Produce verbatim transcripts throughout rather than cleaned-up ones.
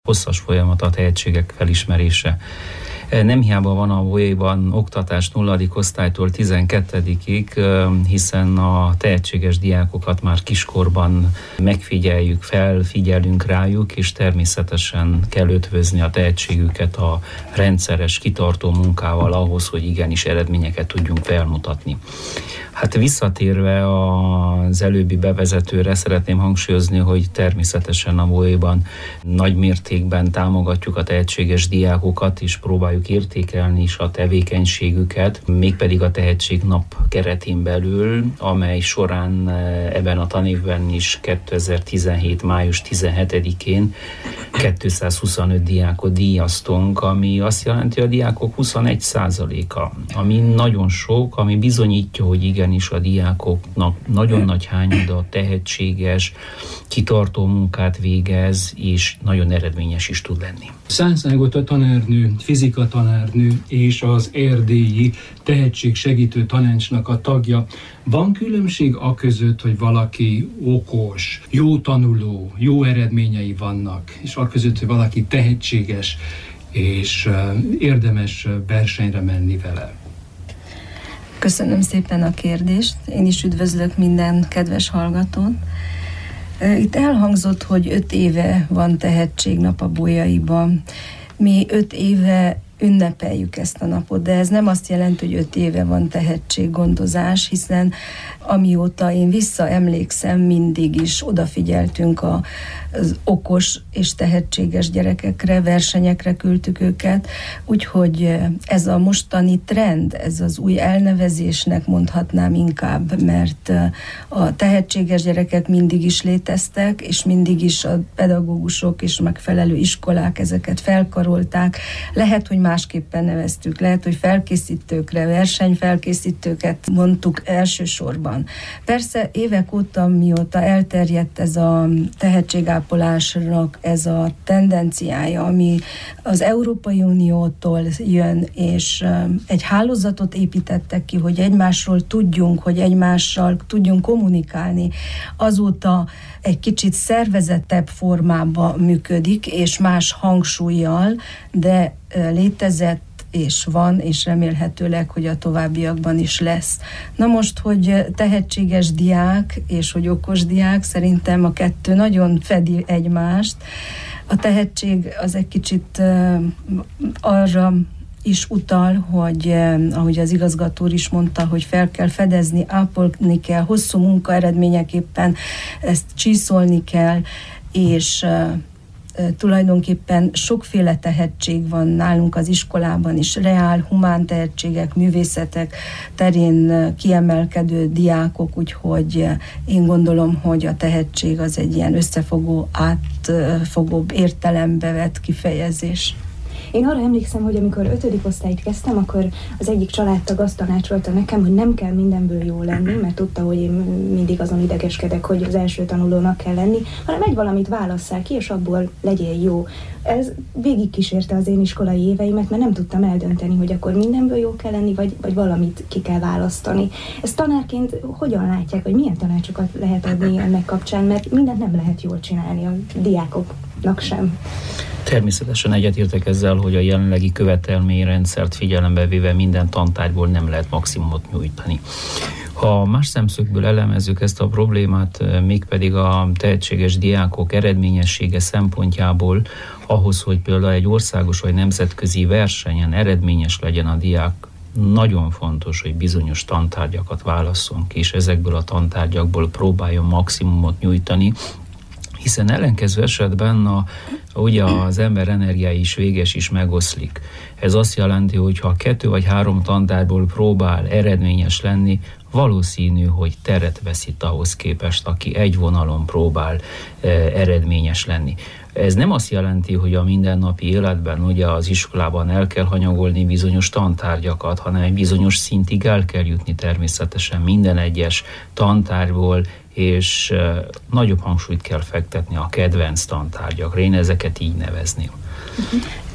hosszas folyamat a tehetségek felismerése. Nem hiába van a bolyaiban oktatás nulladik osztálytól tizenkettedikig, hiszen a tehetséges diákokat már kiskorban megfigyeljük, felfigyelünk rájuk, és természetesen kell ötvözni a tehetségüket a rendszeres, kitartó munkával ahhoz, hogy igenis eredményeket tudjunk felmutatni. Hát visszatérve az előbbi bevezetőre szeretném hangsúlyozni, hogy természetesen a bolyaiban nagy mértékben támogatjuk a tehetséges diákokat, és próbáljuk értékelni is a tevékenységüket, mégpedig a Tehetségnap keretén belül, amely során ebben a tanévben is kétezer-tizenhét. május tizenhetedikén kétszázhuszonöt diákot díjaztunk, ami azt jelenti, hogy a diákok huszonegy százaléka, ami nagyon sok, ami bizonyítja, hogy igenis a diákoknak nagyon nagy hányada tehetséges, kitartó munkát végez, és nagyon eredményes is tud lenni. Szánszky Agota tanárnő, fizika tanárnő és az erdélyi tehetségsegítő tanácsnak a tagja. Van különbség a között, hogy valaki okos, jó tanuló, jó eredményei vannak, és a között, hogy valaki tehetséges és érdemes versenyre menni vele? Köszönöm szépen a kérdést. Én is üdvözlök minden kedves hallgatót. Itt elhangzott, hogy öt éve van Tehetségnap a Bolyaiban. Mi öt éve ünnepeljük ezt a napot, de ez nem azt jelenti, hogy öt éve van tehetséggondozás, hiszen amióta én visszaemlékszem, mindig is odafigyeltünk a, az okos és tehetséges gyerekekre, versenyekre küldtük őket, úgyhogy ez a mostani trend, ez az új elnevezésnek mondhatnám inkább, mert a tehetséges gyerekek mindig is léteztek, és mindig is a pedagógusok és megfelelő iskolák ezeket felkarolták. Lehet, hogy másképpen neveztük, lehet, hogy felkészítőkre, versenyfelkészítőket mondtuk elsősorban. Persze évek óta, mióta elterjedt ez a tehetségápolásnak ez a tendenciája, ami az Európai Uniótól jön, és egy hálózatot építettek ki, hogy egymásról tudjunk, hogy egymással tudjunk kommunikálni. Azóta egy kicsit szervezettebb formában működik, és más hangsúlyjal, de létezett és van, és remélhetőleg, hogy a továbbiakban is lesz. Na most, hogy tehetséges diák és hogy okos diák, szerintem a kettő nagyon fedi egymást. A tehetség az egy kicsit uh, arra is utal, hogy eh, ahogy az igazgató is mondta, hogy fel kell fedezni, ápolni kell, hosszú munka eredményeképpen ezt csíszolni kell, és eh, tulajdonképpen sokféle tehetség van nálunk az iskolában is, reál, humán tehetségek, művészetek terén kiemelkedő diákok, úgyhogy én gondolom, hogy a tehetség az egy ilyen összefogó, átfogóbb értelembe vett kifejezés. Én arra emlékszem, hogy amikor ötödik osztályt kezdtem, akkor az egyik családtag azt tanácsolta nekem, hogy nem kell mindenből jó lenni, mert tudta, hogy én mindig azon idegeskedek, hogy az első tanulónak kell lenni, hanem egy valamit válasszál ki, és abból legyél jó. Ez végigkísérte az én iskolai éveimet, mert nem tudtam eldönteni, hogy akkor mindenből jó kell lenni, vagy, vagy valamit ki kell választani. Ezt tanárként hogyan látják, vagy milyen tanácsokat lehet adni ennek kapcsán, mert mindent nem lehet jól csinálni a diákoknak sem. Természetesen egyetértek ezzel, hogy a jelenlegi követelményrendszert figyelembe véve minden tantárgyból nem lehet maximumot nyújtani. Ha más szemszögből elemezzük ezt a problémát, mégpedig a tehetséges diákok eredményessége szempontjából, ahhoz, hogy például egy országos vagy nemzetközi versenyen eredményes legyen a diák, nagyon fontos, hogy bizonyos tantárgyakat válasszunk, és ezekből a tantárgyakból próbáljon maximumot nyújtani, hiszen ellenkező esetben a, ugye az ember energiái is véges is megoszlik. Ez azt jelenti, hogy ha kettő vagy három tantárgyból próbál eredményes lenni, valószínű, hogy teret veszít ahhoz képest, aki egy vonalon próbál e, eredményes lenni. Ez nem azt jelenti, hogy a mindennapi életben ugye az iskolában el kell hanyagolni bizonyos tantárgyakat, hanem egy bizonyos szintig el kell jutni természetesen minden egyes tantárgyból, és e, nagyobb hangsúlyt kell fektetni a kedvenc tantárgyakra. Én ezeket így nevezném.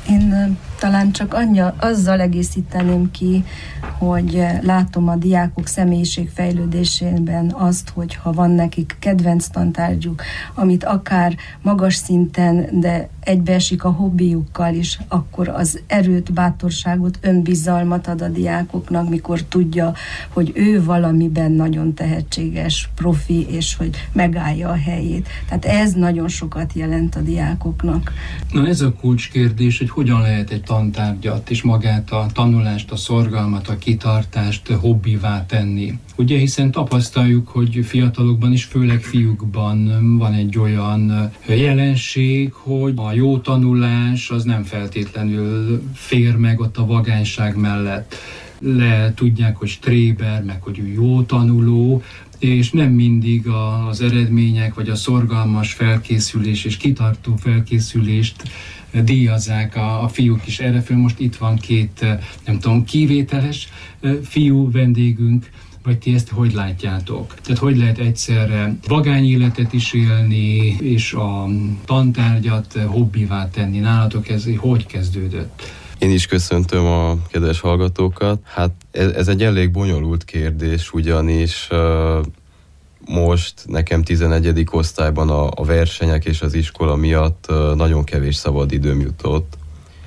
Én talán csak annyi, azzal egészíteném ki, hogy látom a diákok személyiségfejlődésében azt, hogy ha van nekik kedvenc tantárgyuk, amit akár magas szinten, de egybeesik a hobbiukkal is, akkor az erőt, bátorságot, önbizalmat ad a diákoknak, mikor tudja, hogy ő valamiben nagyon tehetséges, profi, és hogy megállja a helyét. Tehát ez nagyon sokat jelent a diákoknak. Na ez a kulcskérdés, hogy hogyan lehet egy tantárgyat és magát a tanulást, a szorgalmat, a kitartást hobbivá tenni. Ugye, hiszen tapasztaljuk, hogy fiatalokban is, főleg fiúkban van egy olyan jelenség, hogy a jó tanulás az nem feltétlenül fér meg ott a vagányság mellett. Le tudják, hogy stréber, meg hogy ő jó tanuló, és nem mindig az eredmények, vagy a szorgalmas felkészülés és kitartó felkészülést díjazzák a, a fiúk is. Erre föl most itt van két, nem tudom, kivételes fiú vendégünk, vagy ti ezt hogy látjátok? Tehát hogy lehet egyszerre vagány életet is élni, és a tantárgyat hobbivá tenni? Nálatok ez hogy kezdődött? Én is köszöntöm a kedves hallgatókat. Hát ez, ez egy elég bonyolult kérdés, ugyanis uh, most nekem tizenegyedik osztályban a, a versenyek és az iskola miatt uh, nagyon kevés szabad időm jutott.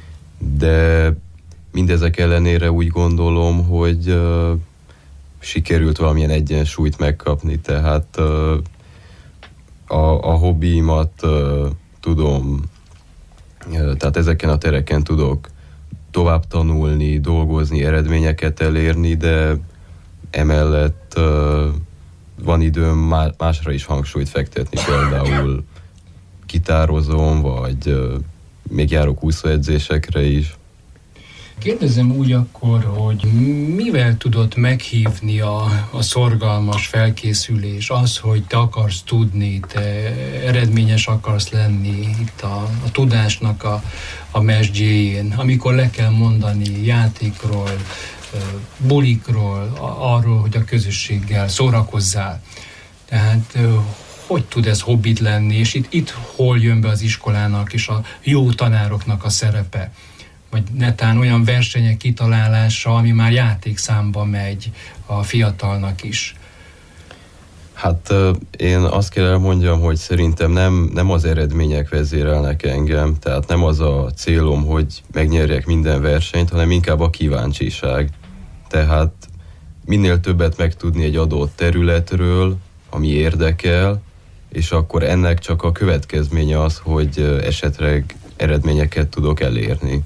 De mindezek ellenére úgy gondolom, hogy uh, sikerült valamilyen egyensúlyt megkapni, tehát uh, a, a hobbiimat uh, tudom, uh, tehát ezeken a tereken tudok tovább tanulni, dolgozni, eredményeket elérni, de emellett uh, van időm másra is hangsúlyt fektetni, például gitározom, vagy uh, még járok úszóedzésekre is. Kérdezem úgy akkor, hogy mivel tudod meghívni a, a szorgalmas felkészülés, az, hogy te akarsz tudni, te eredményes akarsz lenni itt a, a tudásnak a, a mesdjéjén, amikor le kell mondani játékról, bulikról, arról, hogy a közösséggel szórakozzál. Tehát hogy tud ez hobbit lenni, és itt, itt hol jön be az iskolának és a jó tanároknak a szerepe? Vagy netán olyan versenyek kitalálása, ami már játékszámba megy a fiatalnak is. Hát én azt kell elmondjam, hogy szerintem nem, nem az eredmények vezérelnek engem, tehát nem az a célom, hogy megnyerjek minden versenyt, hanem inkább a kíváncsiság. Tehát minél többet megtudni egy adott területről, ami érdekel, és akkor ennek csak a következménye az, hogy esetleg eredményeket tudok elérni.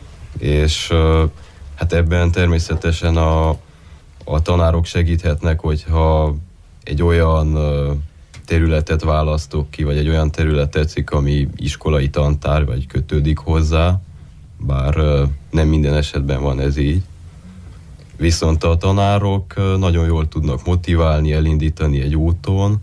És hát ebben természetesen a, a tanárok segíthetnek, hogyha egy olyan területet választok ki, vagy egy olyan terület tetszik, ami iskolai tantár, vagy kötődik hozzá, bár nem minden esetben van ez így. Viszont a tanárok nagyon jól tudnak motiválni, elindítani egy úton,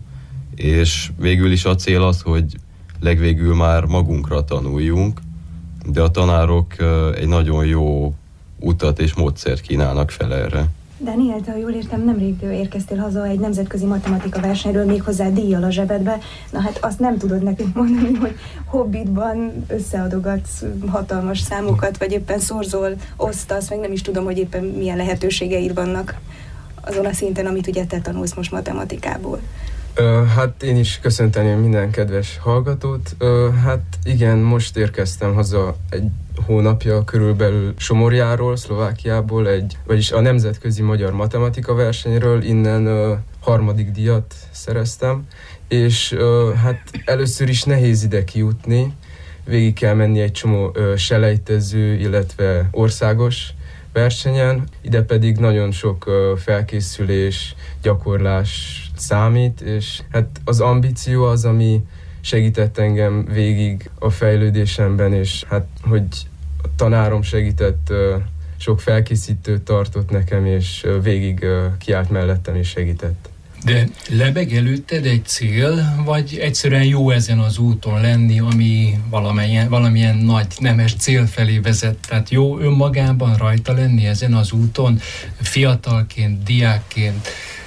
és végül is a cél az, hogy legvégül már magunkra tanuljunk, de a tanárok egy nagyon jó utat és módszert kínálnak fel erre. Dániel, ha jól értem, nemrég érkeztél haza egy nemzetközi matematika versenyről, méghozzá díjjal a zsebedbe. Na hát azt nem tudod nekünk mondani, hogy hobbitban összeadogatsz hatalmas számokat, vagy éppen szorzol, osztasz, meg nem is tudom, hogy éppen milyen lehetőségeid vannak azon a szinten, amit ugye te tanulsz most matematikából. Uh, hát én is köszönteném minden kedves hallgatót. Uh, hát igen, most érkeztem haza egy hónapja körülbelül Somorjáról, Szlovákiából, egy, vagyis a Nemzetközi Magyar Matematika versenyről, innen uh, harmadik díjat szereztem, és uh, hát először is nehéz ide kijutni, végig kell menni egy csomó uh, selejtező, illetve országos versenyen, ide pedig nagyon sok uh, felkészülés, gyakorlás számít, és hát az ambíció az, ami segített engem végig a fejlődésemben, és hát, hogy a tanárom segített, sok felkészítőt tartott nekem, és végig kiállt mellettem és segített. De lebeg előtted egy cél, vagy egyszerűen jó ezen az úton lenni, ami valamilyen, valamilyen nagy nemes cél felé vezet? Tehát jó önmagában rajta lenni ezen az úton, fiatalként, diákként,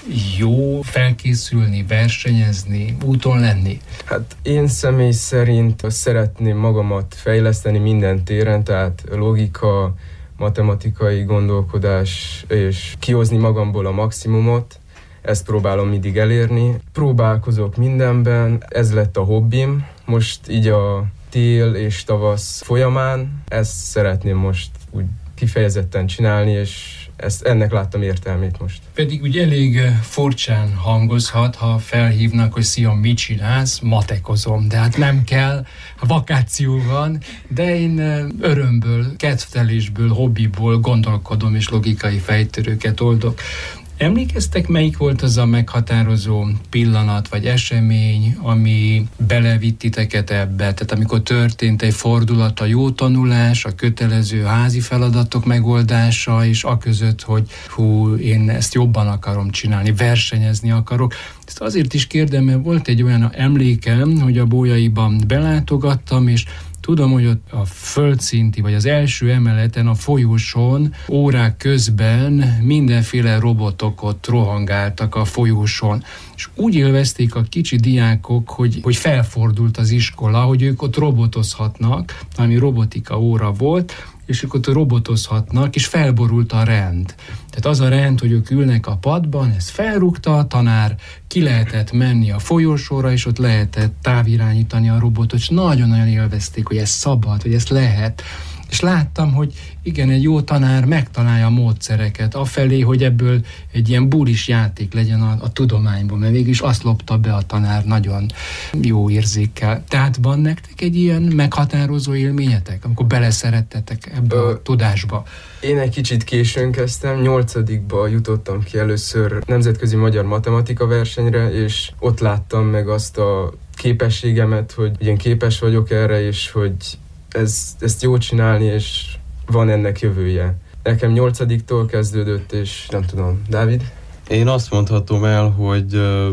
jó felkészülni, versenyezni, úton lenni? Hát én személy szerint szeretném magamat fejleszteni minden téren, tehát logika, matematikai gondolkodás, és kihozni magamból a maximumot. Ezt próbálom mindig elérni. Próbálkozok mindenben, ez lett a hobbim. Most így a tél és tavasz folyamán ezt szeretném most úgy kifejezetten csinálni, és ezt, ennek láttam értelmét most. Pedig úgy elég furcsán hangozhat, ha felhívnak, hogy szia, mit csinálsz? Matekozom, de hát nem kell, vakáció van, de én örömből, kedvtelésből, hobbiból gondolkodom és logikai fejtörőket oldok. Emlékeztek, melyik volt az a meghatározó pillanat vagy esemény, ami belevitt titeket ebbe? Tehát amikor történt egy fordulat, a jó tanulás, a kötelező házi feladatok megoldása, és aközött, hogy hú, én ezt jobban akarom csinálni, versenyezni akarok. Ezt azért is kérdem, mert volt egy olyan emlékem, hogy a Bolyaiban belátogattam, és tudom, hogy ott a földszinti, vagy az első emeleten, a folyóson, órák közben mindenféle robotok ott rohangáltak a folyóson. És úgy élvezték a kicsi diákok, hogy, hogy felfordult az iskola, hogy ők ott robotozhatnak, ami robotika óra volt, és ők ott robotozhatnak, és felborult a rend. Tehát az a rend, hogy ők ülnek a padban, ezt felrúgta a tanár, ki lehetett menni a folyosóra, és ott lehetett távirányítani a robotot, és nagyon-nagyon élvezték, hogy ez szabad, hogy ez lehet. És láttam, hogy igen, egy jó tanár megtalálja a módszereket afelé, hogy ebből egy ilyen bulis játék legyen a, a tudományból, mert végül is azt lopta be a tanár nagyon jó érzékkel. Tehát van nektek egy ilyen meghatározó élményetek, amikor beleszerettetek ebbe Ö, a tudásba? Én egy kicsit későn kezdtem, nyolcadikba jutottam ki először nemzetközi magyar matematika versenyre, és ott láttam meg azt a képességemet, hogy én képes vagyok erre, és hogy Ez, ezt jó csinálni, és van ennek jövője. Nekem nyolcadiktól kezdődött, és nem tudom. Dávid? Én azt mondhatom el, hogy uh,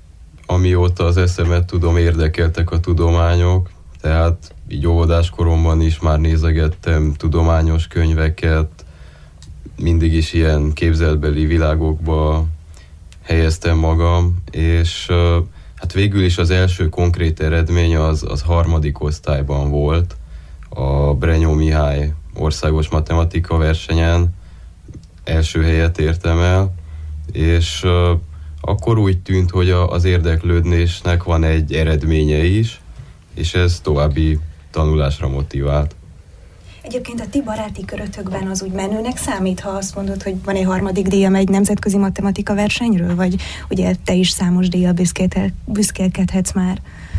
amióta az eszemet tudom, érdekeltek a tudományok, tehát így óvodás koromban is már nézegettem tudományos könyveket, mindig is ilyen képzeletbeli világokba helyeztem magam, és uh, hát végül is az első konkrét eredmény az, az harmadik osztályban volt, a Brenyó Mihály országos matematika versenyen első helyet értem el, és uh, akkor úgy tűnt, hogy a, az érdeklődésnek van egy eredménye is, és ez további tanulásra motivált. Egyébként a ti baráti körötökben az úgy menőnek számít, ha azt mondod, hogy van egy harmadik díjam egy nemzetközi matematika versenyről, vagy ugye te is számos díjjal büszkélkedhetsz már?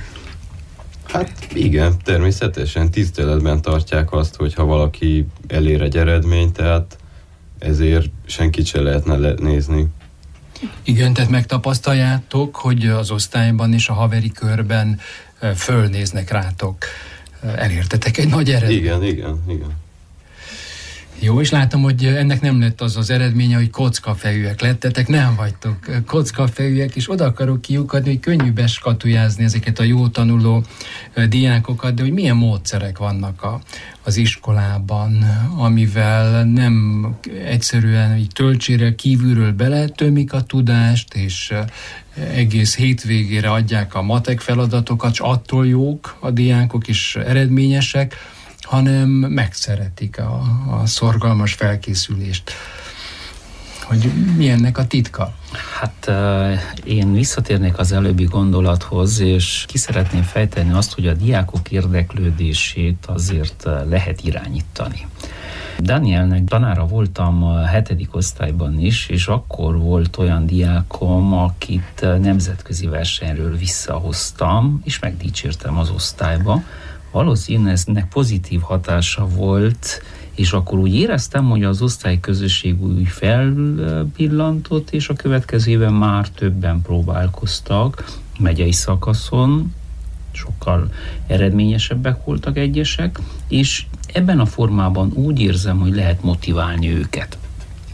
Hát igen, természetesen tiszteletben tartják azt, hogyha valaki elér egy eredményt, tehát ezért senkit se lehetne nézni. Igen, tehát megtapasztaljátok, hogy az osztályban és a haveri körben fölnéznek rátok. Elértetek egy nagy eredményt. Igen, igen, igen. Jó, és látom, hogy ennek nem lett az az eredménye, hogy kockafejűek lettetek, nem vagytok kockafejűek, és oda akarok kiukadni, hogy könnyű beskatujázni ezeket a jó tanuló diákokat, de hogy milyen módszerek vannak a, az iskolában, amivel nem egyszerűen így töltsére kívülről beletömik a tudást, és egész hétvégére adják a matek feladatokat, és attól jók a diákok is eredményesek, hanem megszeretik a, a szorgalmas felkészülést. Hogy mi ennek a titka? Hát én visszatérnék az előbbi gondolathoz, és ki szeretném fejteni azt, hogy a diákok érdeklődését azért lehet irányítani. Danielnek tanára voltam a hetedik osztályban is, és akkor volt olyan diákom, akit nemzetközi versenyről visszahoztam, és megdicsértem az osztályba. Valószínűleg ennek pozitív hatása volt, és akkor úgy éreztem, hogy az osztályközösség úgy felpillantott, és a következő évben már többen próbálkoztak megyei szakaszon, sokkal eredményesebbek voltak egyesek, és ebben a formában úgy érzem, hogy lehet motiválni őket.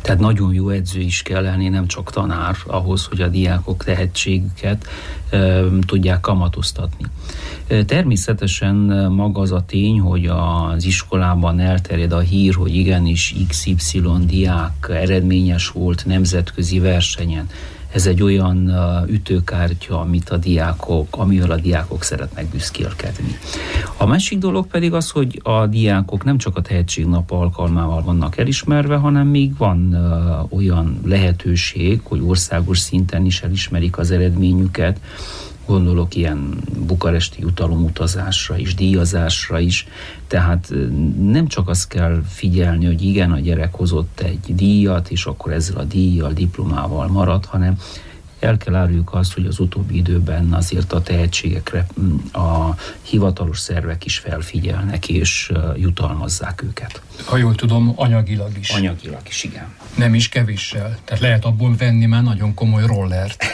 Tehát nagyon jó edző is kell lenni, nem csak tanár, ahhoz, hogy a diákok tehetségüket e, tudják kamatoztatni. E, természetesen maga az a tény, hogy az iskolában elterjed a hír, hogy igenis iksz ipszilon diák eredményes volt nemzetközi versenyen. Ez egy olyan ütőkártya, amit a diákok, amivel a diákok szeretnek büszkélkedni. A másik dolog pedig az, hogy a diákok nem csak a Tehetségnap alkalmával vannak elismerve, hanem még van uh, olyan lehetőség, hogy országos szinten is elismerik az eredményüket. Gondolok ilyen bukaresti jutalomutazásra is, díjazásra is. Tehát nem csak azt kell figyelni, hogy igen, a gyerek hozott egy díjat, és akkor ezzel a díjjal, diplomával marad, hanem el kell áruljuk azt, hogy az utóbbi időben azért a tehetségekre a hivatalos szervek is felfigyelnek, és jutalmazzák őket. Ha jól tudom, anyagilag is. Anyagilag is, igen. Nem is kevéssel. Tehát lehet abból venni már nagyon komoly rollert.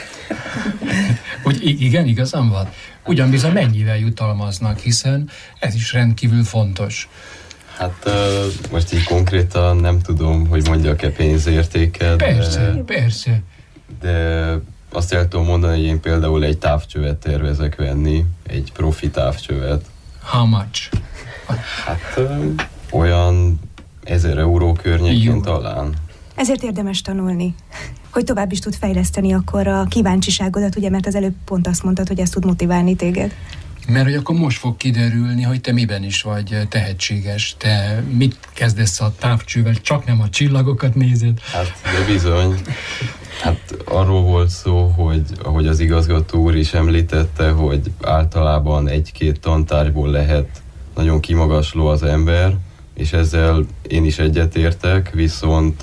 Úgy igen, igazán van? Ugyan bizony mennyivel jutalmaznak, hiszen ez is rendkívül fontos. Hát uh, most így konkrétan nem tudom, hogy mondjak-e pénzértéket. Persze, de, persze. De azt el tudom mondani, hogy én például egy távcsövet tervezek venni, egy profi távcsövet. How much? Hát uh, olyan ezer euró környékén Jó. talán. Ezért érdemes tanulni, hogy tovább is tud fejleszteni akkor a kíváncsiságodat, ugye, mert az előbb pont azt mondtad, hogy ez tud motiválni téged. Mert hogy akkor most fog kiderülni, hogy te miben is vagy tehetséges. Te mit kezdesz a távcsővel, csak nem a csillagokat nézed? Hát, de bizony. Hát arról volt szó, hogy ahogy az igazgató úr is említette, hogy általában egy-két tantárgyból lehet nagyon kimagasló az ember, és ezzel én is egyetértek, viszont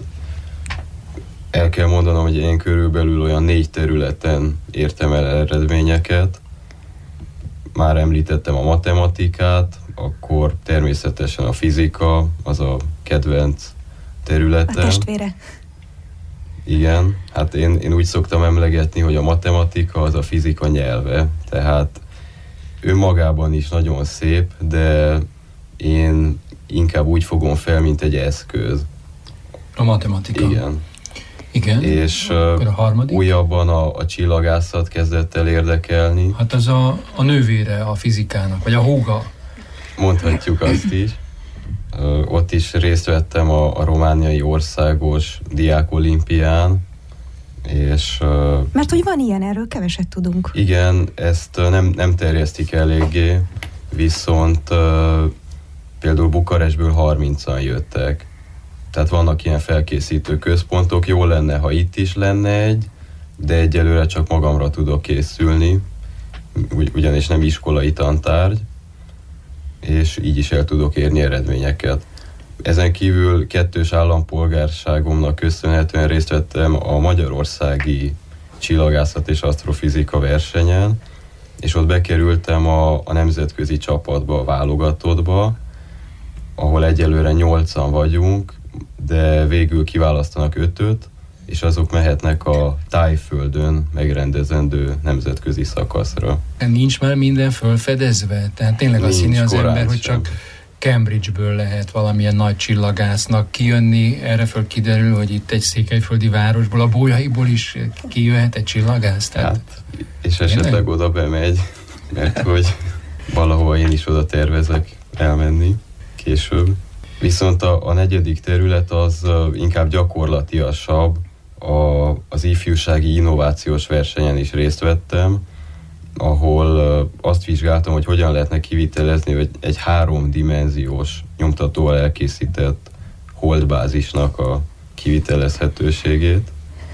el kell mondanom, hogy én körülbelül olyan négy területen értem el eredményeket. Már említettem a matematikát, akkor természetesen a fizika, az a kedvenc területem. A testvére. Igen, hát én, én úgy szoktam emlegetni, hogy a matematika az a fizika nyelve, tehát önmagában is nagyon szép, de én inkább úgy fogom fel, mint egy eszköz. A matematika. Igen. Igen. És a harmadik? újabban a, a csillagászat kezdett el érdekelni. Hát az a, a nővére a fizikának, vagy a húga. Mondhatjuk azt is. Uh, ott is részt vettem a, a romániai országos diákolimpián, és... Uh, Mert hogy van ilyen, erről keveset tudunk. Igen, ezt uh, nem, nem terjesztik eléggé, viszont uh, például Bukarestből harmincan jöttek. Tehát vannak ilyen felkészítő központok, jó lenne, ha itt is lenne egy, de egyelőre csak magamra tudok készülni, ugy, ugyanis nem iskolai tantárgy, és így is el tudok érni eredményeket. Ezen kívül kettős állampolgárságomnak köszönhetően részt vettem a magyarországi csillagászat és asztrofizika versenyen, és ott bekerültem a, a nemzetközi csapatba, a válogatottba, ahol egyelőre nyolcan vagyunk, de végül kiválasztanak ötöt, és azok mehetnek a Tájföldön megrendezendő nemzetközi szakaszra. Nincs már minden fölfedezve? Tehát tényleg azt hinni az ember, hogy sem. csak Cambridge-ből lehet valamilyen nagy csillagásznak kijönni, erre föl kiderül, hogy itt egy székelyföldi városból, a Bolyaiból is kijöhet egy csillagász. Tehát... Hát, és esetleg tényleg? Oda bemegy, mert hogy valahova én is oda tervezek elmenni később. Viszont a, a negyedik terület az uh, inkább gyakorlatiasabb. A, az ifjúsági innovációs versenyen is részt vettem, ahol uh, azt vizsgáltam, hogy hogyan lehetne kivitelezni hogy egy háromdimenziós nyomtatóval elkészített holdbázisnak a kivitelezhetőségét.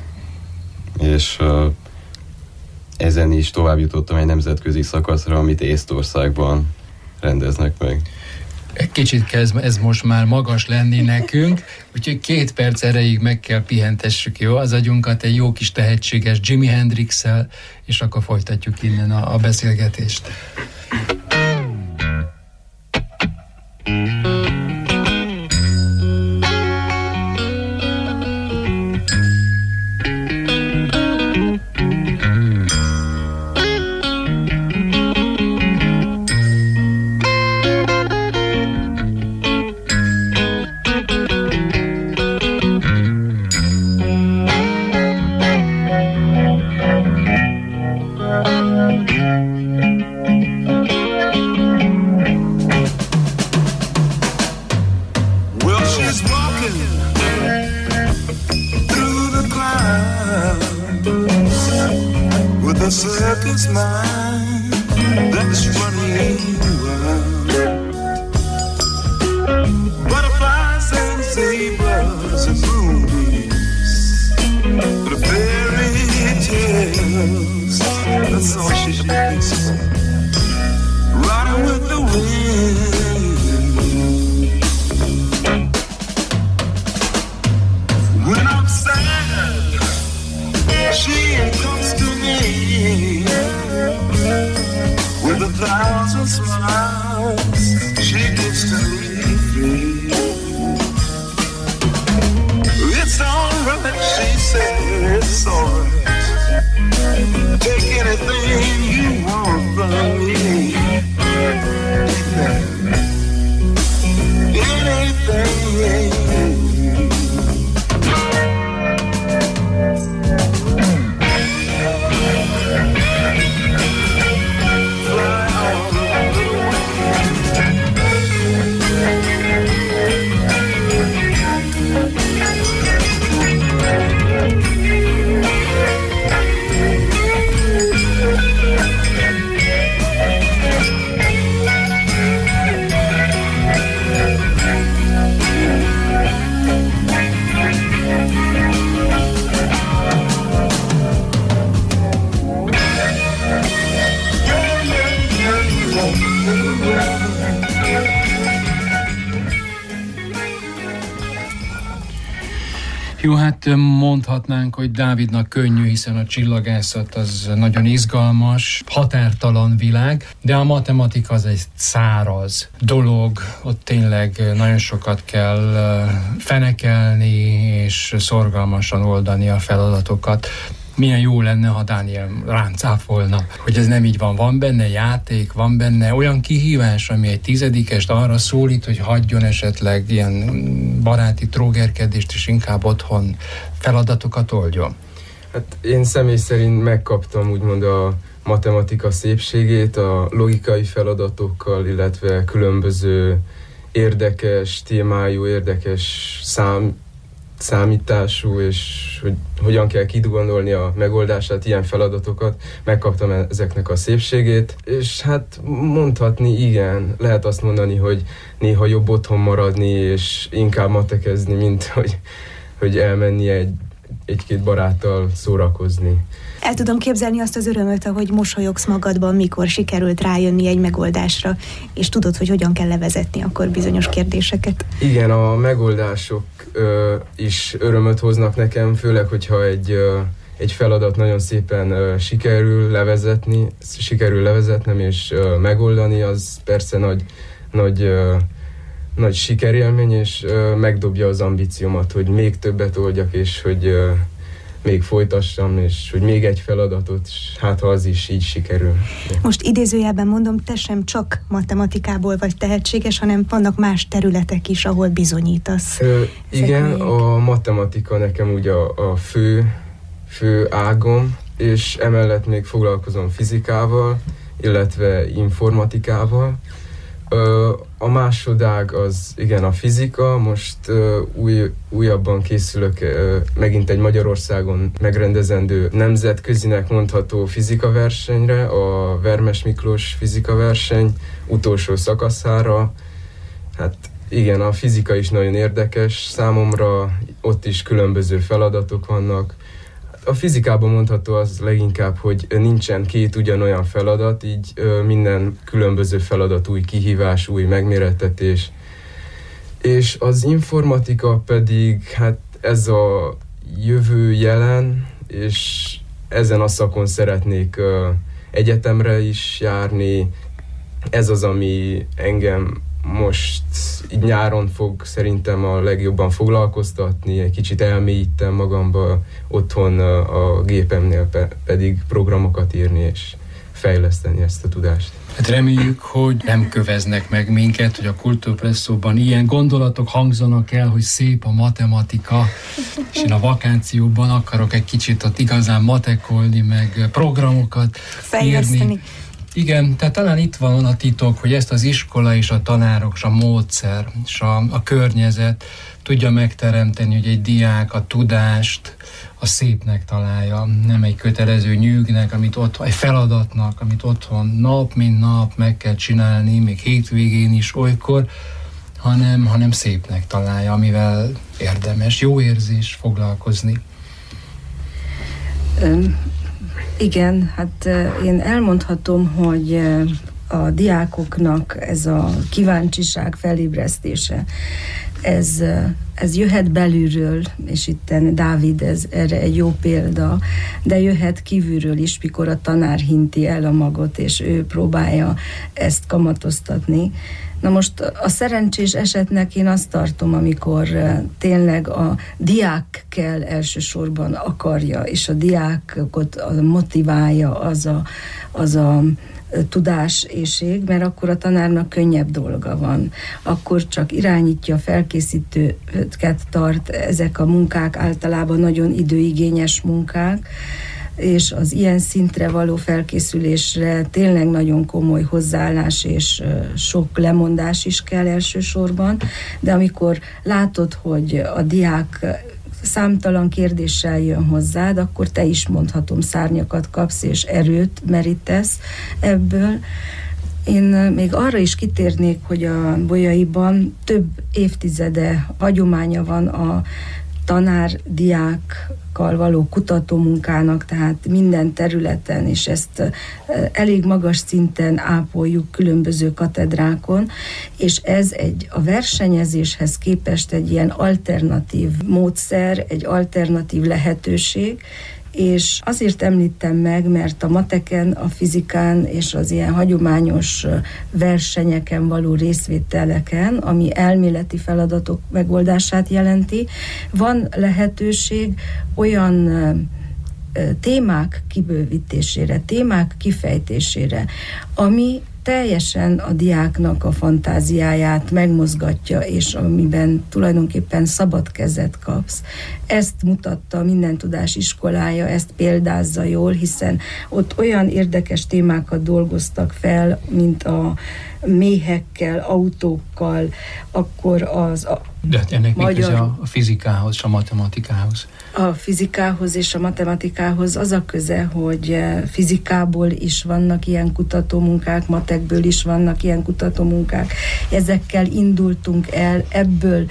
És uh, ezen is tovább jutottam egy nemzetközi szakaszra, amit Észtországban rendeznek meg. Kicsit kezd ez most már magas lenni nekünk, úgyhogy két perc erejéig meg kell pihentessük, jó? Az agyunkat egy jó kis tehetséges Jimi Hendrix-szel, és akkor folytatjuk innen a, a beszélgetést. circus mind that's running wild. Butterflies and zebras and moonbeams, the fairy tales, that's all she thinks. Riding with the wind. When I'm sad, she comes to me with a thousand smiles. She gives to me. It's alright, she said, it's alright. Take anything you want from me. Anything. Jó, hát mondhatnánk, hogy Dávidnak könnyű, hiszen a csillagászat az nagyon izgalmas, határtalan világ, de a matematika az egy száraz dolog, ott tényleg nagyon sokat kell fenekelni és szorgalmasan oldani a feladatokat. Milyen jó lenne, ha Dániel ráncáfolna, hogy ez nem így van. Van benne játék, van benne olyan kihívás, ami egy tizedikest arra szólít, hogy hagyjon esetleg ilyen baráti trógerkedést, és inkább otthon feladatokat oldjon. Hát én személy szerint megkaptam úgymond a matematika szépségét a logikai feladatokkal, illetve különböző érdekes témájú, érdekes szám számítású, és hogy hogyan kell kigondolni a megoldását, ilyen feladatokat, megkaptam ezeknek a szépségét, és hát mondhatni igen, lehet azt mondani, hogy néha jobb otthon maradni, és inkább matekezni, mint hogy, hogy elmenni egy, egy-két baráttal szórakozni. El tudom képzelni azt az örömöt, ahogy mosolyogsz magadban, mikor sikerült rájönni egy megoldásra, és tudod, hogy hogyan kell levezetni akkor bizonyos kérdéseket. Igen, a megoldások ö, is örömöt hoznak nekem, főleg, hogyha egy, ö, egy feladat nagyon szépen ö, sikerül levezetni, sikerül levezetnem és ö, megoldani, az persze nagy, nagy, ö, nagy sikerélmény, és ö, megdobja az ambíciómat, hogy még többet oldjak, és hogy ö, még folytassam, és hogy még egy feladatot, hát ha az is így sikerül. Most idézőjelben mondom, te sem csak matematikából vagy tehetséges, hanem vannak más területek is, ahol bizonyítasz. Ö, igen, a matematika nekem ugye a, a fő, fő ágom, és emellett még foglalkozom fizikával, illetve informatikával. A másodág az igen a fizika, most uh, új, újabban készülök uh, megint egy Magyarországon megrendezendő nemzetközinek mondható fizikaversenyre, a Vermes Miklós fizikaverseny utolsó szakaszára. Hát igen, a fizika is nagyon érdekes számomra, ott is különböző feladatok vannak. A fizikában mondható az leginkább, hogy nincsen két ugyanolyan feladat, így ö, minden különböző feladat új kihívás, új megmérettetés. És az informatika pedig, hát ez a jövő jelen, és ezen a szakon szeretnék ö, egyetemre is járni. Ez az, ami engem most így nyáron fog szerintem a legjobban foglalkoztatni, egy kicsit elmélyítem magamba, otthon a, a gépemnél pe, pedig programokat írni és fejleszteni ezt a tudást. Hát reméljük, hogy nem köveznek meg minket, hogy a Kulturpresszóban ilyen gondolatok hangzanak el, hogy szép a matematika, és én a vakációban akarok egy kicsit ott igazán matekolni, meg programokat fejleszteni. Írni. Igen, tehát talán itt van a titok, hogy ezt az iskola és a tanárok, és a módszer, és a, a környezet tudja megteremteni, hogy egy diák a tudást, a szépnek találja, nem egy kötelező nyűgnek, amit otthon, egy feladatnak, amit otthon nap mint nap meg kell csinálni, még hétvégén is olykor, hanem, hanem szépnek találja, amivel érdemes, jó érzés foglalkozni. Üm, igen, hát én elmondhatom, hogy a diákoknak ez a kíváncsiság felébresztése, ez, ez jöhet belülről, és itten Dávid ez erre egy jó példa, de jöhet kívülről is, mikor a tanár hinti el a magot, és ő próbálja ezt kamatoztatni. Na most a szerencsés esetnek én azt tartom, amikor tényleg a diák kell elsősorban akarja, és a diákot motiválja az a, az a tudásészség, mert akkor a tanárnak könnyebb dolga van. Akkor csak irányítja, felkészítőket tart, ezek a munkák általában nagyon időigényes munkák, és az ilyen szintre való felkészülésre tényleg nagyon komoly hozzáállás és sok lemondás is kell elsősorban, de amikor látod, hogy a diák számtalan kérdéssel jön hozzád, akkor te is mondhatom, szárnyakat kapsz és erőt merítesz ebből. Én még arra is kitérnék, hogy a Bolyaiban több évtizede hagyománya van a tanár-diákkal való kutatómunkának, tehát minden területen, és ezt elég magas szinten ápoljuk különböző katedrákon, és ez egy a versenyezéshez képest egy ilyen alternatív módszer, egy alternatív lehetőség, és azért említem meg, mert a mateken, a fizikán és az ilyen hagyományos versenyeken való részvételeken, ami elméleti feladatok megoldását jelenti, van lehetőség olyan témák kibővítésére, témák kifejtésére, ami teljesen a diáknak a fantáziáját megmozgatja, és amiben tulajdonképpen szabad kezet kapsz. Ezt mutatta a Minden Tudás iskolája, ezt példázza jól, hiszen ott olyan érdekes témákat dolgoztak fel, mint a méhekkel, autókkal, akkor az a De ennek magyar... mi köze a fizikához, a matematikához? A fizikához és a matematikához az a köze, hogy fizikából is vannak ilyen kutatómunkák, matekből is vannak ilyen kutatómunkák. Ezekkel indultunk el, ebből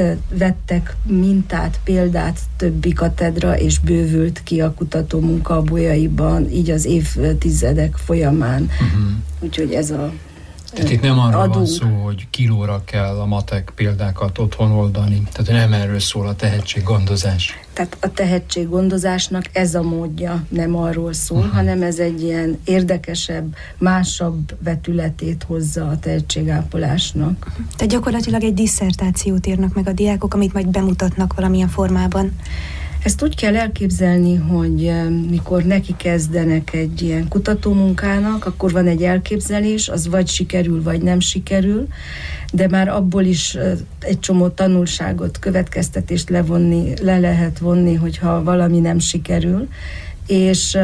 vettek mintát, példát többi katedra, és bővült ki a kutatómunka a Bolyaiban, így az évtizedek folyamán. Uh-huh. Úgyhogy ez a Tehát itt nem arról adunk. van szó, hogy kilóra kell a matek példákat otthon oldani. Tehát nem erről szól a tehetséggondozás. Tehát a tehetséggondozásnak ez a módja, nem arról szól, uh-huh. hanem ez egy ilyen érdekesebb, másabb vetületét hozza a tehetségápolásnak. Tehát gyakorlatilag egy disszertációt írnak meg a diákok, amit majd bemutatnak valamilyen formában. Ezt úgy kell elképzelni, hogy mikor neki kezdenek egy ilyen kutatómunkának, akkor van egy elképzelés, az vagy sikerül, vagy nem sikerül, de már abból is egy csomó tanulságot, következtetést levonni, le lehet vonni, hogyha valami nem sikerül, és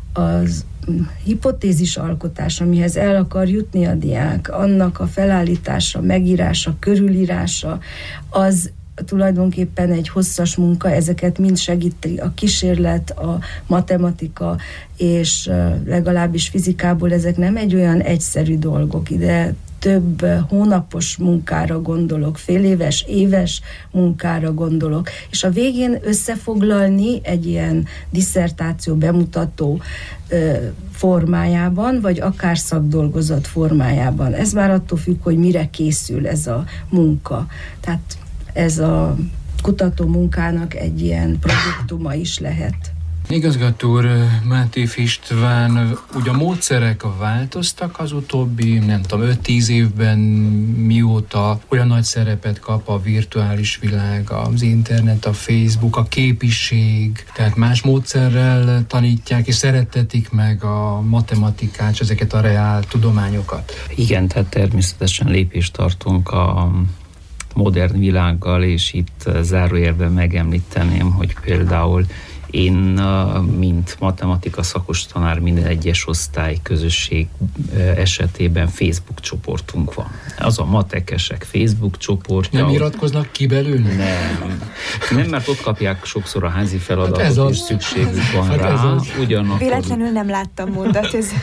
az hipotézis alkotás, amihez el akar jutni a diák, annak a felállítása, megírása, körülírása, az tulajdonképpen egy hosszas munka, ezeket mind segíti a kísérlet, a matematika, és legalábbis fizikából ezek nem egy olyan egyszerű dolgok, ide több hónapos munkára gondolok, fél éves, éves munkára gondolok, és a végén összefoglalni egy ilyen disszertáció bemutató ö, formájában, vagy akár szakdolgozat formájában. Ez már attól függ, hogy mire készül ez a munka. Tehát ez a kutató munkának egy ilyen produktuma is lehet. Igazgató úr, Máté István, ugye a módszerek változtak az utóbbi, nem tudom, öt-tíz évben, mióta olyan nagy szerepet kap a virtuális világ, az internet, a Facebook, a képiség, tehát más módszerrel tanítják és szerettetik meg a matematikát, ezeket a reál tudományokat. Igen, tehát természetesen lépést tartunk a modern világgal, és itt zárójelben megemlíteném, hogy például Én, mint matematika szakos tanár, minden egyes osztály közösség esetében Facebook csoportunk van. Az a matekesek Facebook csoportja. Nem iratkoznak ki belőle? Nem. Nem, mert ott kapják sokszor a házi feladatot, hát ez az. és szükségük van hát rá. Ugyanakkor, véletlenül nem láttam mondat ez.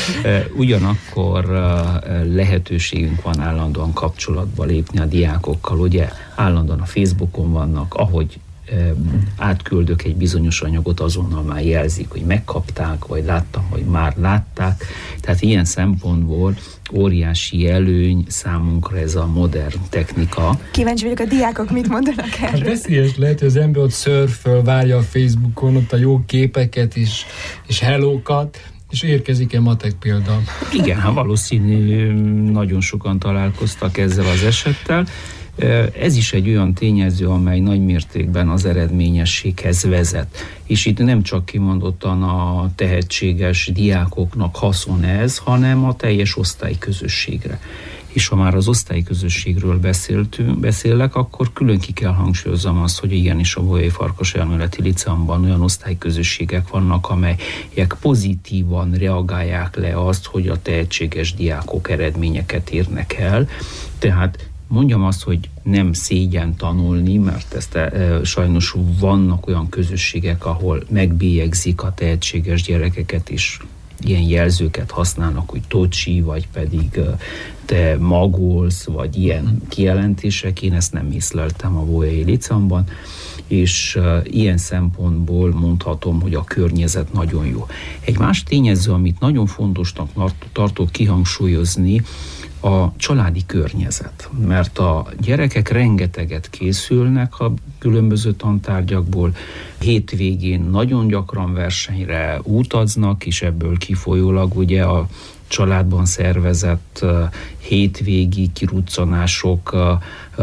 Ugyanakkor lehetőségünk van állandóan kapcsolatba lépni a diákokkal. Ugye állandóan a Facebookon vannak, ahogy átküldök egy bizonyos anyagot, azonnal már jelzik, hogy megkapták, vagy láttam, hogy már látták. Tehát ilyen szempontból óriási előny számunkra ez a modern technika. Kíváncsi vagyok, a diákok mit mondanak erről? Hát veszélyes lehet, hogy az ember ott szörföl, várja a Facebookon ott a jó képeket és, és hellókat, és érkezik-e matek példa? Igen, hát valószínű, nagyon sokan találkoztak ezzel az esettel. Ez is egy olyan tényező, amely nagy mértékben az eredményességhez vezet. És itt nem csak kimondottan a tehetséges diákoknak haszon ez, hanem a teljes osztályközösségre. És ha már az osztályközösségről beszéltünk, beszélek, akkor külön ki kell hangsúlyozzam azt, hogy igenis a Bolyai Farkas Elméleti Liceumban olyan osztályközösségek vannak, amelyek pozitívan reagálják le azt, hogy a tehetséges diákok eredményeket érnek el. Tehát mondjam azt, hogy nem szégyen tanulni, mert ezt e, sajnos vannak olyan közösségek, ahol megbélyegzik a tehetséges gyerekeket is, ilyen jelzőket használnak, hogy tocsi, vagy pedig te magolsz, vagy ilyen kijelentések. Én ezt nem észleltem a Bolyai Liceumban, és uh, ilyen szempontból mondhatom, hogy a környezet nagyon jó. Egy más tényező, amit nagyon fontosnak tartok kihangsúlyozni, a családi környezet, mert a gyerekek rengeteget készülnek a különböző tantárgyakból, hétvégén nagyon gyakran versenyre utaznak, és ebből kifolyólag ugye a családban szervezett uh, hétvégi kiruccanásokat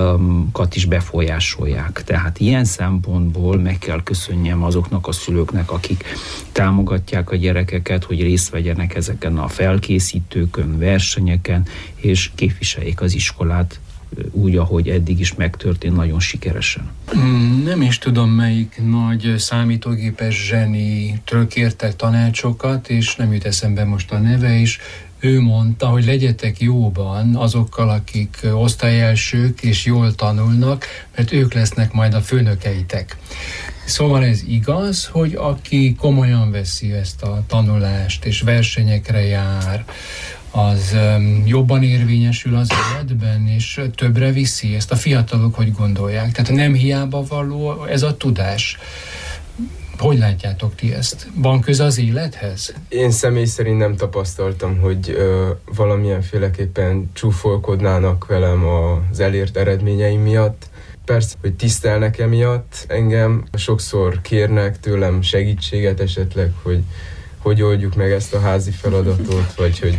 is befolyásolják. Tehát ilyen szempontból meg kell köszönjem azoknak a szülőknek, akik támogatják a gyerekeket, hogy részt vegyenek ezeken a felkészítőkön, versenyeken, és képviseljék az iskolát úgy, ahogy eddig is megtörtént, nagyon sikeresen. Nem is tudom, melyik nagy számítógépes zsenitől kértek tanácsokat, és nem jut eszembe most a neve is. Ő mondta, hogy legyetek jóban azokkal, akik osztályelsők és jól tanulnak, mert ők lesznek majd a főnökeitek. Szóval ez igaz, hogy aki komolyan veszi ezt a tanulást, és versenyekre jár, az jobban érvényesül az életben, és többre viszi. Ezt a fiatalok hogy gondolják? Tehát nem hiába való ez a tudás. Hogy látjátok ti ezt? Van köze az élethez? Én személy szerint nem tapasztaltam, hogy ö, valamilyenféleképpen csúfolkodnának velem az elért eredményeim miatt. Persze, hogy tisztelnek emiatt engem, sokszor kérnek tőlem segítséget esetleg, hogy hogy oldjuk meg ezt a házi feladatot, vagy hogy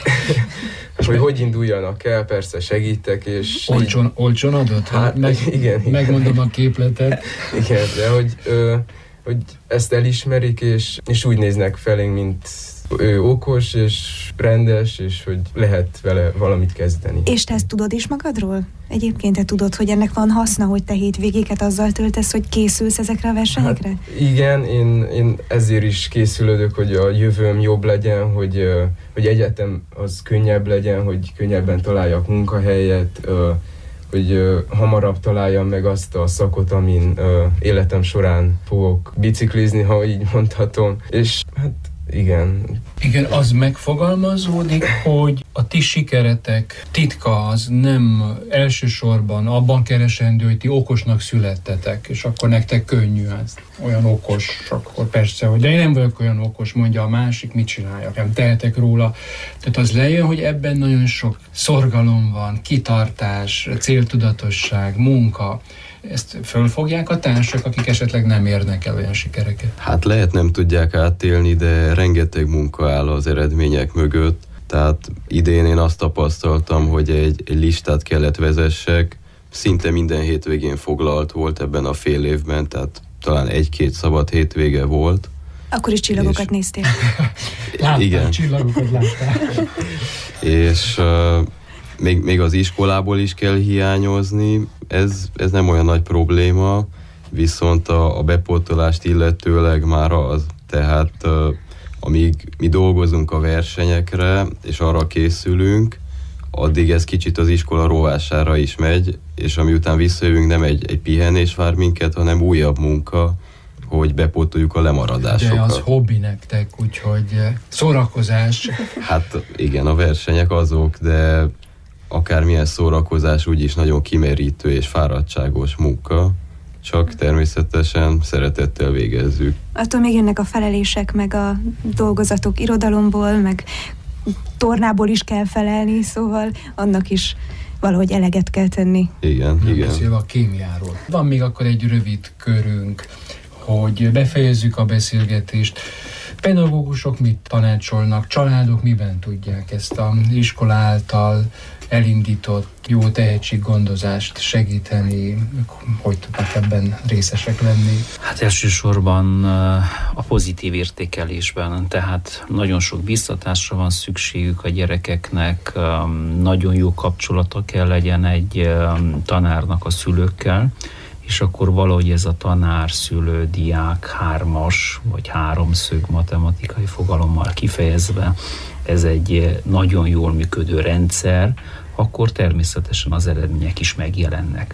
hogy, hogy induljanak el, persze segítek, és... Olcsón, olcsón adott? Hát, meg, igen, igen. Megmondom a képletet. Igen, de hogy, ö, hogy ezt elismerik, és, és úgy néznek felénk, mint ő okos, és rendes, és hogy lehet vele valamit kezdeni. És te ezt tudod is magadról? Egyébként te tudod, hogy ennek van haszna, hogy te hétvégéket azzal töltesz, hogy készülsz ezekre a versenyekre? Hát igen, én, én ezért is készülődök, hogy a jövőm jobb legyen, hogy, hogy egyetem az könnyebb legyen, hogy könnyebben találjak munkahelyet, hogy hamarabb találjam meg azt a szakot, amin életem során fogok biciklizni, ha így mondhatom. És hát igen. Igen, az megfogalmazódik, hogy a ti sikeretek titka az nem elsősorban abban keresendő, hogy ti okosnak születtetek, és akkor nektek könnyű, hát olyan okos, akkor persze, hogy de én nem vagyok olyan okos, mondja a másik, mit csináljak, nem tehetek róla. Tehát az lejön, hogy ebben nagyon sok szorgalom van, kitartás, céltudatosság, munka. Ezt fölfogják a társak, akik esetleg nem érnek el olyan sikereket? Hát lehet nem tudják átélni, de rengeteg munka áll az eredmények mögött. Tehát idén én azt tapasztaltam, hogy egy, egy listát kellett vezessek. Szinte minden hétvégén foglalt volt ebben a fél évben, tehát talán egy-két szabad hétvége volt. Akkor is csillagokat és... néztél. Láttál, igen. Csillagokat láttál. És... Uh, Még, még az iskolából is kell hiányozni, ez, ez nem olyan nagy probléma, viszont a, a bepótolást illetőleg már az. Tehát amíg mi dolgozunk a versenyekre, és arra készülünk, addig ez kicsit az iskola rovására is megy, és amiután visszajövünk, nem egy, egy pihenés vár minket, hanem újabb munka, hogy bepótoljuk a lemaradásokat. De az hobbi nektek, úgyhogy szórakozás. Hát igen, a versenyek azok, de akármilyen szórakozás úgyis nagyon kimerítő és fáradtságos munka, csak természetesen szeretettel végezzük. Attól még jönnek a felelések, meg a dolgozatok irodalomból, meg tornából is kell felelni, szóval annak is valahogy eleget kell tenni. Igen, Nem igen. beszélve a kémiáról. Van még akkor egy rövid körünk, hogy befejezzük a beszélgetést. Pedagógusok mit tanácsolnak, családok miben tudják ezt az iskola által elindított jó tehetséggondozást segíteni, hogy tudnak ebben részesek lenni? Hát elsősorban a pozitív értékelésben, tehát nagyon sok biztatásra van szükségük a gyerekeknek, nagyon jó kapcsolata kell legyen egy tanárnak a szülőkkel, és akkor valahogy ez a tanár, szülő, diák hármas vagy háromszög matematikai fogalommal kifejezve, ez egy nagyon jól működő rendszer, akkor természetesen az eredmények is megjelennek.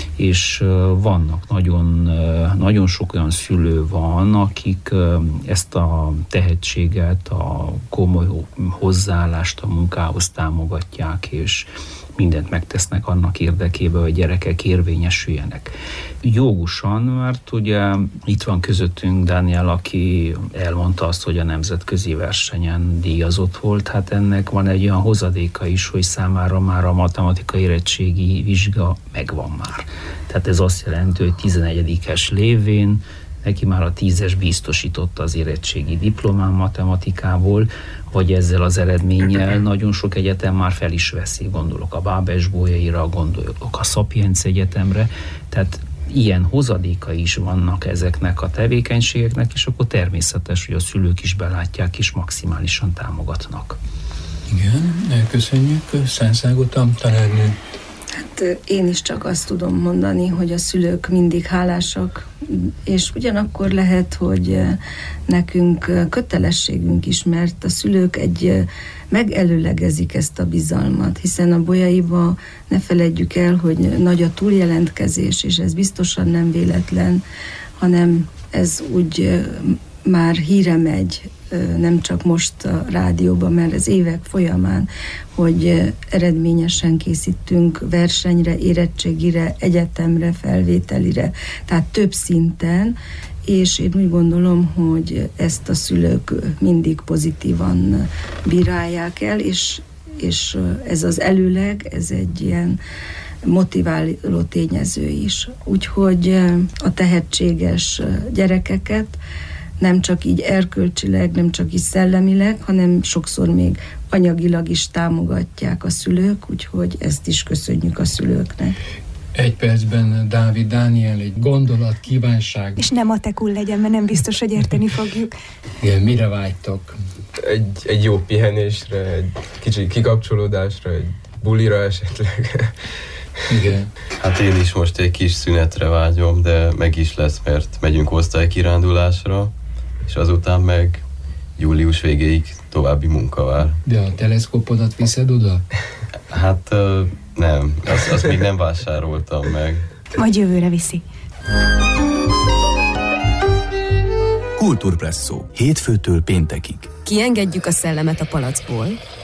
És vannak nagyon, nagyon sok olyan szülő van, akik ezt a tehetséget, a komoly hozzáállást a munkához támogatják, és mindent megtesznek annak érdekében, hogy gyerekek érvényesüljenek. Jogosan, mert ugye itt van közöttünk Dániel, aki elmondta azt, hogy a nemzetközi versenyen díjazott volt, hát ennek van egy olyan hozadéka is, hogy számára már a matematika érettségi vizsga megvan már. Tehát ez azt jelenti, hogy tizenegyedikes lévén neki már a tízes biztosította az érettségi diplomán matematikából, vagy ezzel az eredménnyel nagyon sok egyetem már fel is veszi, gondolok a Bábes-Bolyaira, gondolok a Sapienza Egyetemre, tehát ilyen hozadéka is vannak ezeknek a tevékenységeknek, és akkor természetes, hogy a szülők is belátják és maximálisan támogatnak. Igen, köszönjük. Szántz Ágota, tanárnő. Hát én is csak azt tudom mondani, hogy a szülők mindig hálásak, és ugyanakkor lehet, hogy nekünk kötelességünk is, mert a szülők egy megelőlegezik ezt a bizalmat, hiszen a Bolyaiba ne feledjük el, hogy nagy a túljelentkezés, és ez biztosan nem véletlen, hanem ez úgy már híre megy, nem csak most a rádióban, mert ez évek folyamán, hogy eredményesen készítünk versenyre, érettségire, egyetemre, felvételire, tehát több szinten, és én úgy gondolom, hogy ezt a szülők mindig pozitívan bírálják el, és, és ez az előleg, ez egy ilyen motiváló tényező is. Úgyhogy a tehetséges gyerekeket nem csak így erkölcsileg, nem csak így szellemileg, hanem sokszor még anyagilag is támogatják a szülők, úgyhogy ezt is köszönjük a szülőknek. Egy percben Dávid, Dániel, egy gondolat, kívánság. És nem matekul legyen, mert nem biztos, hogy érteni fogjuk. Igen, mire vágytok? Egy, egy jó pihenésre, egy kicsi kikapcsolódásra, egy bulira esetleg. Igen. Hát én is most egy kis szünetre vágyom, de meg is lesz, mert megyünk osztálykirándulásra, és azután meg július végéig további munka vár. De a teleszkópodat viszed oda? Hát nem, azt, azt még nem vásároltam meg. Majd jövőre viszi. Kultúrpresszó. Hétfőtől péntekig. Kiengedjük a szellemet a palackból,